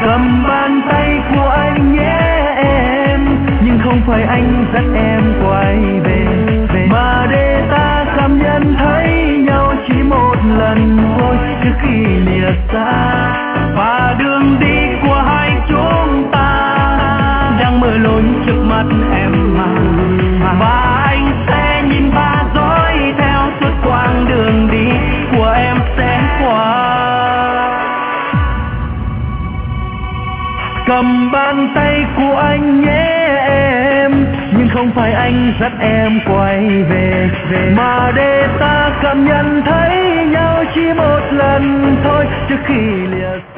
Cầm bàn tay của anh nhé em, nhưng không phải anh dắt em quay về, mà để ta cảm nhận thấy nhau chỉ một lần thôi trước khi lìa xa. Và đường đi của hai chúng ta đang mở lối trước mắt em mà, và anh sẽ nhìn và dõi theo suốt quãng đường đi của em sẽ qua. Cầm bàn tay của anh nhé em, nhưng không phải anh dắt em quay về, mà để ta cảm nhận thấy nhau chỉ một lần thôi trước khi lìa xa.